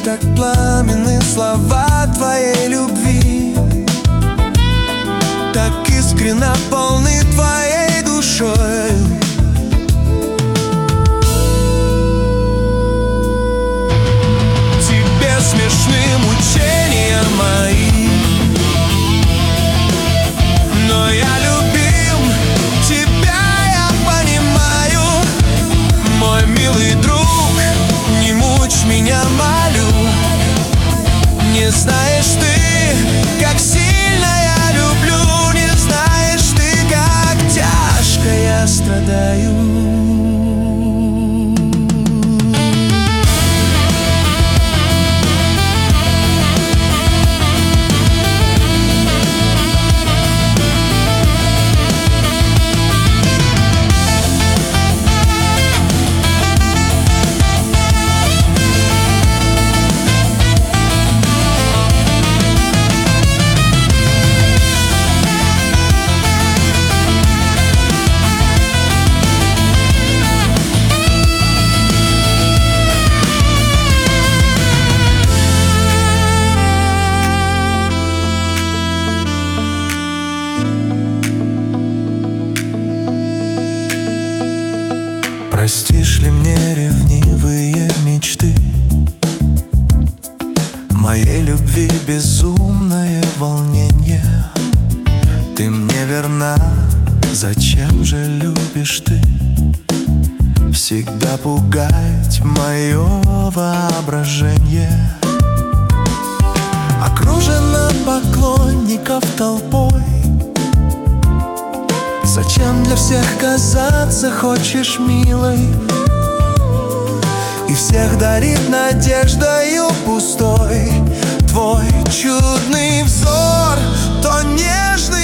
так пламенны слова твоей любви, так искренно полны твоей душой. Тебе смешны мучения мои, но я любим тебя, я понимаю. Мой милый друг, не мучь меня, молю. Не знаешь ты, как сильно я люблю, не знаешь ты, как тяжко я страдаю. Простишь ли мне ревнивые мечты, моей любви безумное волнение? Ты мне верна, зачем же любишь ты всегда пугать мое воображение? Окружена поклонников толпой, зачем для всех казаться хочешь милой? И всех дарит надеждою пустой твой чудный взор, то нежный